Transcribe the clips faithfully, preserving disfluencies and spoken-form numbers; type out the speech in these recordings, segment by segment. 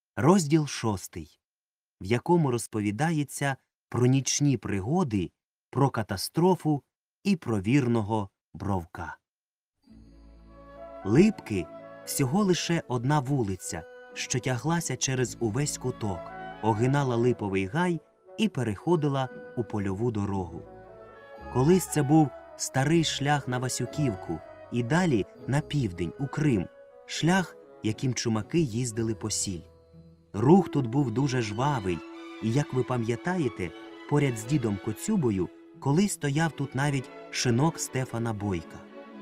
Розділ шостий, в якому розповідається про нічні пригоди, про катастрофу і про вірного Бровка. Липки – всього лише одна вулиця, що тяглася через увесь куток, огинала Липовий гай і переходила у польову дорогу. Колись це був старий шлях на Васюківку і далі на південь, у Крим, шлях, яким чумаки їздили по сіль. Рух тут був дуже жвавий, і, як ви пам'ятаєте, поряд з дідом Коцюбою колись стояв тут навіть шинок Стефана Бойка.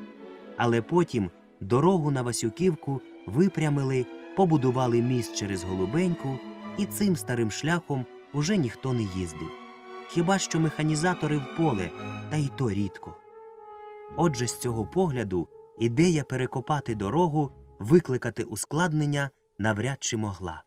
Але потім дорогу на Васюківку випрямили, побудували міст через Голубеньку, і цим старим шляхом уже ніхто не їздив. Хіба що механізатори в поле, та й то рідко. Отже, з цього погляду ідея перекопати дорогу, викликати ускладнення навряд чи могла.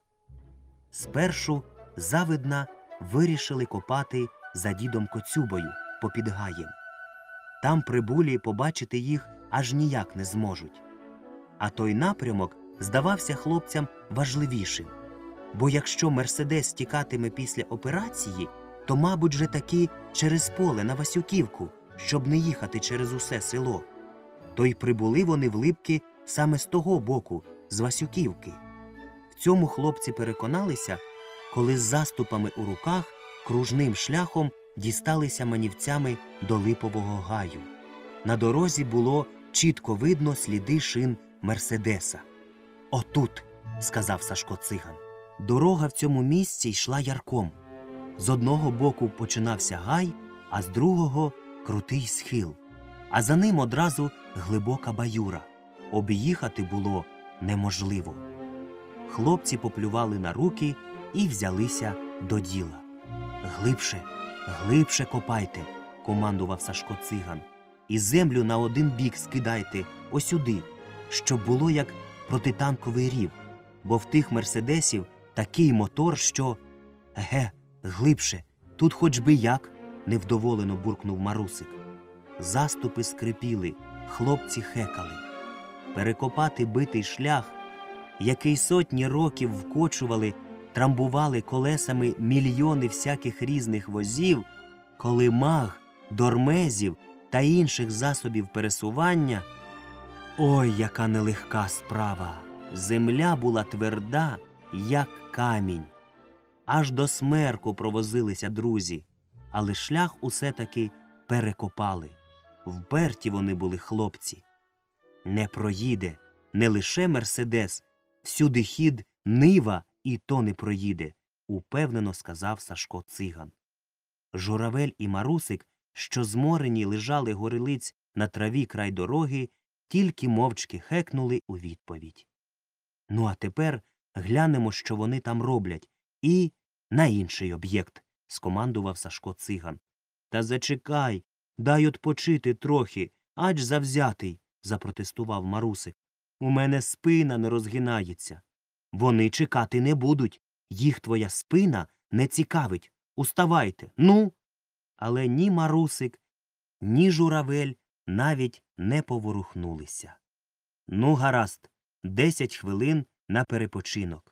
Спершу завидна вирішили копати за дідом Коцюбою попід гаєм. Там прибулі побачити їх аж ніяк не зможуть. А той напрямок здавався хлопцям важливішим. Бо якщо Мерседес тікатиме після операції, то, мабуть, же таки через поле на Васюківку, щоб не їхати через усе село. То й прибули вони в Липки саме з того боку, з Васюківки. В цьому хлопці переконалися, коли з заступами у руках кружним шляхом дісталися манівцями до Липового гаю. На дорозі було чітко видно сліди шин Мерседеса. «Отут», – сказав Сашко Циган. Дорога в цьому місці йшла ярком. З одного боку починався гай, а з другого – крутий схил. А за ним одразу глибока баюра. Об'їхати було неможливо. Хлопці поплювали на руки і взялися до діла. «Глибше, глибше копайте», – командував Сашко Циган. «І землю на один бік скидайте, осюди, щоб було як протитанковий рів, бо в тих мерседесів такий мотор, що…» «Еге, глибше, тут хоч би як», – невдоволено буркнув Марусик. Заступи скрипіли, хлопці хекали. Перекопати битий шлях, який сотні років вкочували, трамбували колесами мільйони всяких різних возів, колимаг, дормезів та інших засобів пересування. Ой, яка нелегка справа! Земля була тверда, як камінь. Аж до смерку провозилися друзі, але шлях усе-таки перекопали. Вперті вони були хлопці. Не проїде не лише Мерседес, всюди хід Нива і то не проїде, упевнено сказав Сашко Циган. Журавель і Марусик, що зморені лежали горілиць на траві край дороги, тільки мовчки хекнули у відповідь. «Ну а тепер глянемо, що вони там роблять, і на інший об'єкт», – скомандував Сашко Циган. «Та зачекай, дай отпочити трохи, ач завзятий», – запротестував Марусик. «У мене спина не розгинається». «Вони чекати не будуть, їх твоя спина не цікавить. Уставайте, ну!» Але ні Марусик, ні Журавель навіть не поворухнулися. «Ну, гаразд, десять хвилин на перепочинок.